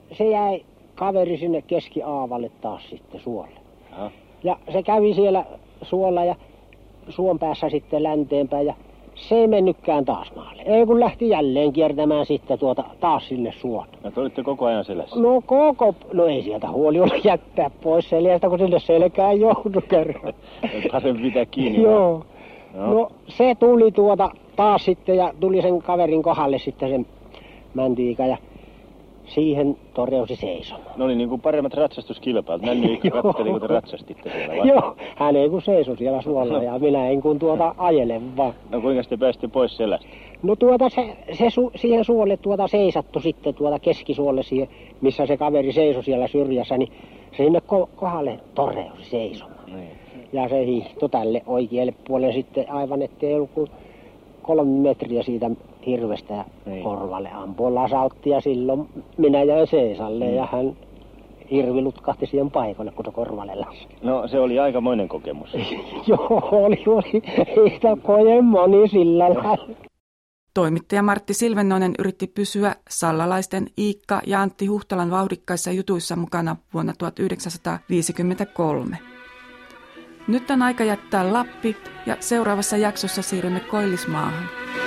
se jäi kaveri sinne keskiaavalle taas sitten suolle. Aha. Ja se kävi siellä suolla ja suon päässä sitten länteenpäin ja se ei mennytkään taas maalle. Ei kun lähti jälleen kiertämään sitten taas sinne suon. No te olitte koko ajan selässä? No ei sieltä huoli olla jättää pois selästä, kun sille selkään joudu kerran. Parempi pitää kiinni. Joo. No se tuli taas sitten ja tuli sen kaverin kohdalle sitten sen Mänty-Iika ja siihen toreusi seisomaan. Ne oli niin kuin paremmat ratsastuskilpailut. Männy-Iikka katseli, kun te ratsastitte siellä. Joo, hän ei kun seisoi siellä suolla ja minä en kun ajelen vaan. No kuinka te pääsitte pois selästä? No se siihen suolle seisattu sitten keskisuolle siihen, missä se kaveri seisoi siellä syrjässä, niin se sinne kohdalle toreusi seisomaan. Niin. Ja se hiihtoi tälle oikealle puolelle sitten aivan, ettei ollut kuin 3 metriä siitä hirvestä ja korvalle ampui lasautti ja silloin minä jäin seisalle ja hän hirvi lutkahti siihen paikalle, kun se korvalle laski. No se oli aikamoinen kokemus. Joo, oli. Siitä kojen moni sillä lailla. Toimittaja Martti Silvennoinen yritti pysyä sallalaisten Iikka ja Antti Huhtalan vauhdikkaissa jutuissa mukana vuonna 1953. Nyt on aika jättää Lappi ja seuraavassa jaksossa siirrymme Koillismaahan.